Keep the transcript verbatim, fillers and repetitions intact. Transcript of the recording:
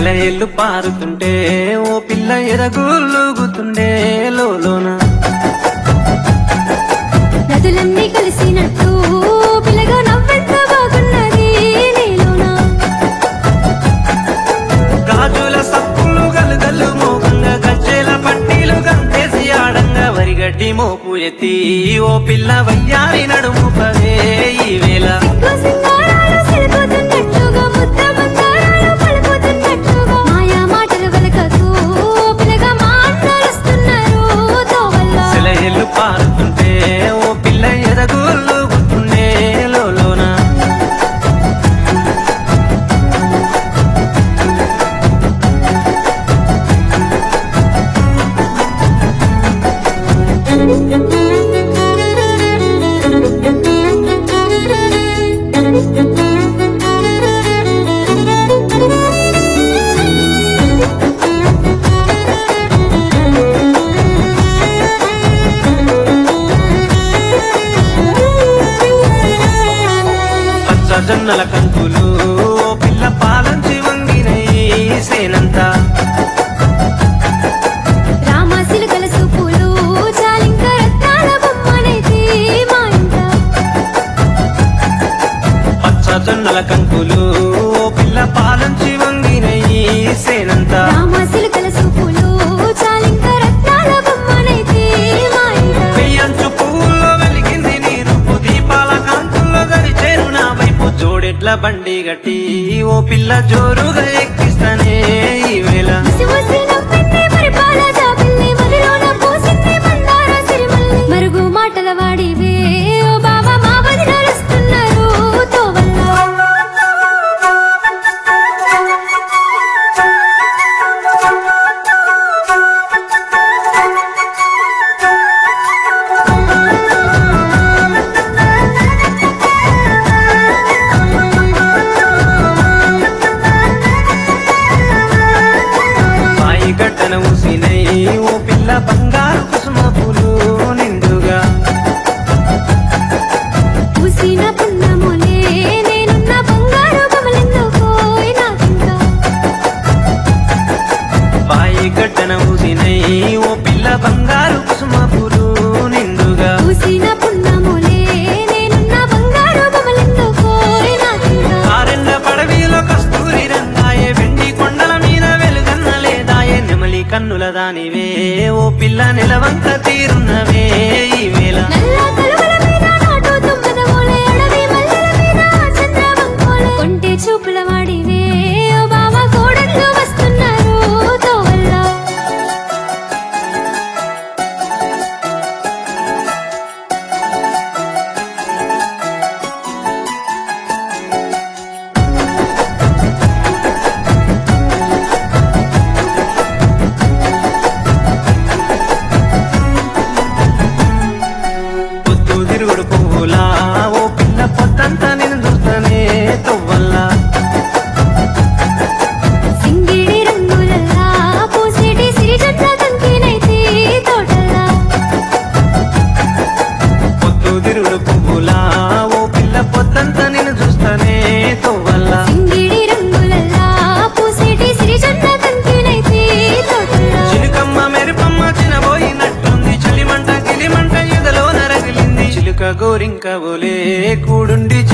సెలయేళ్ళు పారుతుంటే ఓ పిల్ల ఎదగులుగుతుండే లోలోన నదులన్నీ కలిసినట్టు పిల్లగా నవ్వెంత బాగున్నది నీలోన గాజుల సప్పులు గలుగల్లు మోగంగా గజ్జెల పట్టీలు గంతేసి ఆడంగా వరిగడ్డి మోపు ఎత్తి ఓ పిల్ల వయ్యారి నడుము పదే ఈ వేళ సెలయేళ్ళు పారుతుంటే ఓ పిల్ల ఎదగులుగుతుండే లోలోన జొన్నల కంకులు పిల్ల పాలంచి వంగినై సేనంతా రామాసిలుకల సూపులు చాలింక రత్నాల బొమ్మనైతే మా ఇంట పచ్చ జొన్నల కంకులు పిల్ల పాలంచి వంగినై సేనంతా రామాసిలుకల సూపులు చాలింక రత్నాల బొమ్మనైతే మా ఇంట పెయ్యంచు పువ్వుల్లో వెలిగింది నీరు దీపాల కాంతుల్లో గడిచేరు నా వైపు జోడెట్ల బండి గట్టి ఓ పిల్ల జోరుగా ఎక్కిస్తానే ఈ వేళ మరుగు మాటల వాడివే ఓ బాబా మా వదిలేస్తున్నారు సాయి గడ్డన ఊసినై ఓ పిల్ల బంగారు కుసుమ పూలు నిండుగా పూసిన పున్నములే నేనున్న బంగారు బొమ్మలెందుకో నాకింకా సాయి గడ్డన ఊసినై ఓ పిల్ల బంగారు కుసుమ పూలు నిండుగా పూసిన పున్నములే నేనున్న బంగారు బొమ్మలెందుకో నాకింకా ఆరెండ పడవిలో కస్తూరి రంగాయే వెండి కొండల మీద వెలుగన్న లేదాయే నెమలి కన్నుల దానివే ఓ పిల్ల నిలవంక తీరున్నవే ఈ వేళ నల్ల కలువల మీద నాటు తుమ్మెదమూలే అడవి మల్లెల మీద చంద్రవంకోలే కొంటె చూపుల వాడివే ఓ బావా కోడళ్ళు వస్తున్నారు తోవల్లో పొద్దు తిరుగుడు పువ్వులా ఓ పిల్ల పొద్దంతా నేను చూస్తానే తొవ్వల్లా సింగిడి రంగులల్లా పూసేటి సిరిజంట కంకినైతే తోటల్లా పొద్దు తిరుగుడు పువ్వులా ఓ పిల్ల పొద్దంతా నేను చూస్తానే తొవ్వల్లా సింగిడి రంగులల్లా పూసేటి సిరిజంట కంకినైతే తోటల్లా చిలుకమ్మ మెరుపమ్మ చినబోయినట్టుంది చలిమంట గిలిమంట ఎదలో నరగిలింది చిలుక గోరింక ఓలే కూడుండి